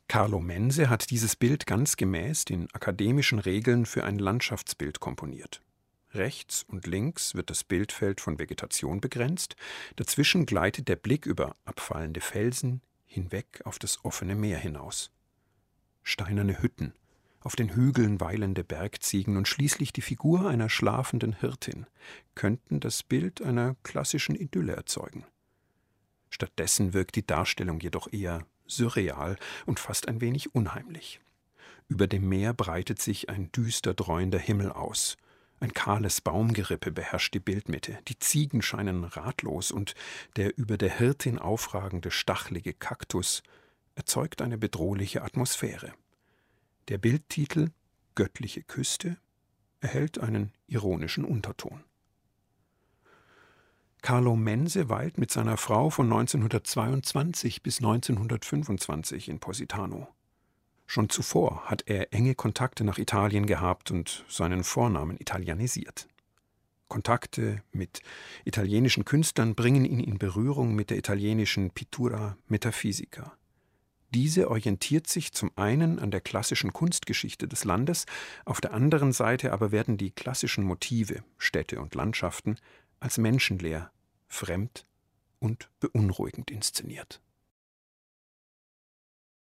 Carlo Mense hat dieses Bild ganz gemäß den akademischen Regeln für ein Landschaftsbild komponiert. Rechts und links wird das Bildfeld von Vegetation begrenzt, dazwischen gleitet der Blick über abfallende Felsen hinweg auf das offene Meer hinaus. Steinerne Hütten, auf den Hügeln weilende Bergziegen und schließlich die Figur einer schlafenden Hirtin könnten das Bild einer klassischen Idylle erzeugen. Stattdessen wirkt die Darstellung jedoch eher surreal und fast ein wenig unheimlich. Über dem Meer breitet sich ein düster dräuender Himmel aus. Ein kahles Baumgerippe beherrscht die Bildmitte, die Ziegen scheinen ratlos und der über der Hirtin aufragende stachelige Kaktus erzeugt eine bedrohliche Atmosphäre. Der Bildtitel »Göttliche Küste« erhält einen ironischen Unterton. Carlo Mense weilt mit seiner Frau von 1922 bis 1925 in Positano. Schon zuvor hat er enge Kontakte nach Italien gehabt und seinen Vornamen italienisiert. Kontakte mit italienischen Künstlern bringen ihn in Berührung mit der italienischen Pittura Metafisica. Diese orientiert sich zum einen an der klassischen Kunstgeschichte des Landes, auf der anderen Seite aber werden die klassischen Motive, Städte und Landschaften als menschenleer, fremd und beunruhigend inszeniert.